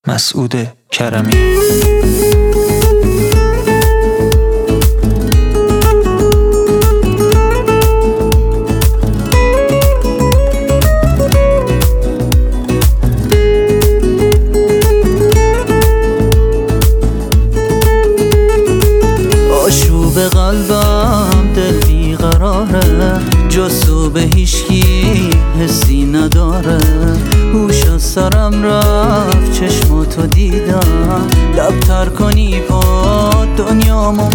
مسعود کرمی. آشوب قلبم دل بیقراره، جزو به هیچکی حسی نداره. هوش از سرم رفت چشماتو دیدم، لبتر کنی پا دنیامو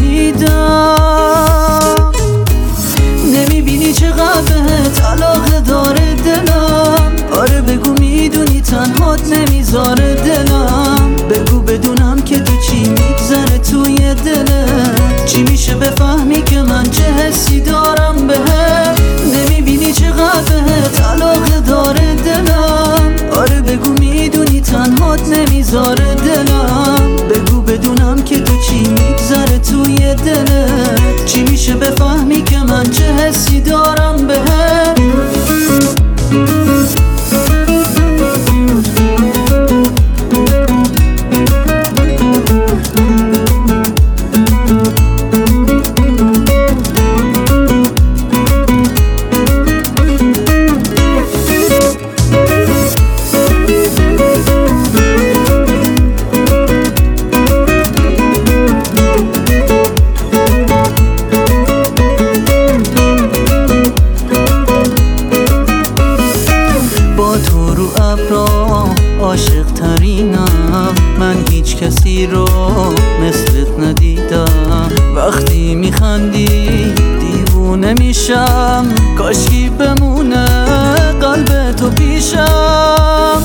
میدم. نمیبینی چقدر بهت علاقه داره دلم؟ آره بگو میدونی تنهات نمیذاره دلم. بگو بدونم که تو چی میگذره توی دلت، چی میشه بفهمی که من چه حسی دارم بهت. نمیبینی چقدر بهت علاقه داره دلم؟ آره بگو میدونی تنهات نمیذاره دلم. بگو بدونم که تو چی میگذره توی دلت، چی میشه بفهمی که من چه حسی دارم بهت. تو رو ابرام عاشق ترینم، من هیچ کسی رو مثلت ندیدم. وقتی میخندی دیوونه میشم، کاشکی بمونه قلب تو پیشم.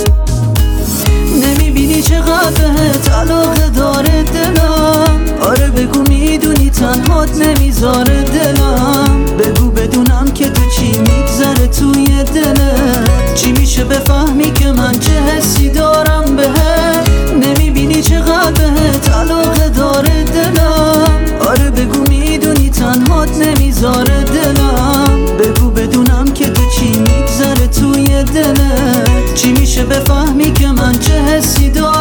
نمیبینی چقدر بهت علاقه داره دلم؟ آره بگو میدونی تنهات نمیذاره دلم. بگو بدونم که تو چی میگذره توی دلت، چی میشه بفهمی که من چه حسی دارم بهت. نمیبینی چقدر بهت علاقه داره دلم؟ آره بگو میدونی تنهات نمیذاره دلم. بگو بدونم که تو چی میگذره توی دلت، چی میشه بفهمی که من چه حسی دارم.